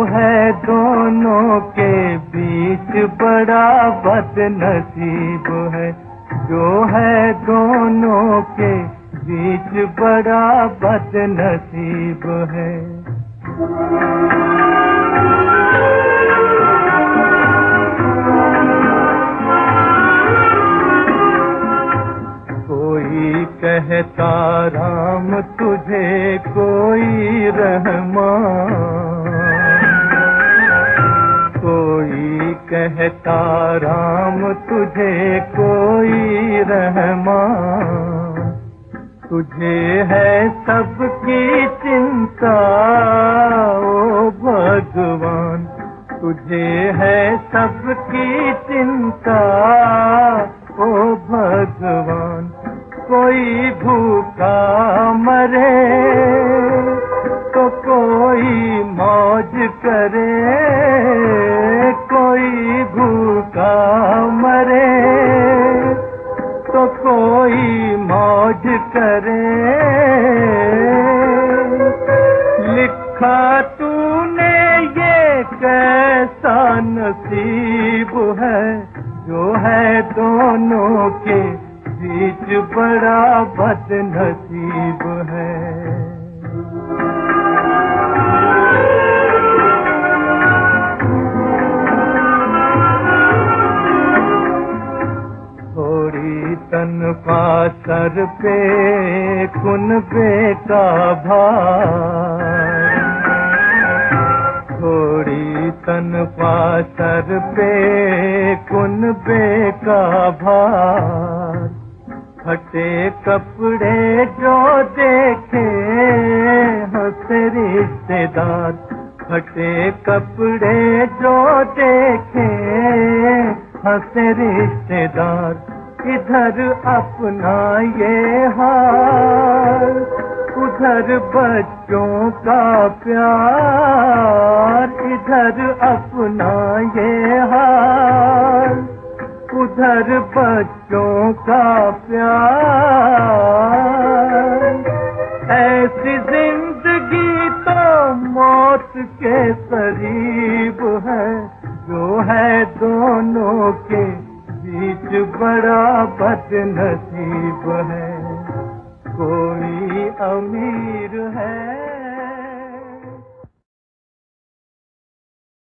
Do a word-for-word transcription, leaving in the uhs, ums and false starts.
है दोनों के बीच बड़ा बदनसीब है, जो है दोनों के बीच बड़ा बदनसीब है। कोई कहता राम तुझे, कोई रहमान, कोई कहता राम तुझे, कोई रहमान। तुझे है सबकी चिंता ओ भगवान, तुझे है सबकी चिंता ओ भगवान। कोई भूखा मरे तो कोई मौज करे, कोई भूखा मरे तो कोई मौज करे। लिखा तूने ये कैसा नसीब है, जो है दोनों के बीच बड़ा बदनसीब है। थोड़ी तनख्वाह सर पे कुनबे का भार, थोड़ी तनख्वाह सर पे कुनबे का भार। फटे कपड़े जो देखे हंसे रिश्तेदार, फटे कपड़े जो देखे हंसे रिश्तेदार। इधर अपना ये हाल, उधर बच्चों का प्यार। इधर अपना ये हाल, उधर बच्चों का प्यार। ऐसी जिंदगी तो मौत के करीब है, जो है दोनों के बीच बड़ा बदनसीब है। कोई अमीर है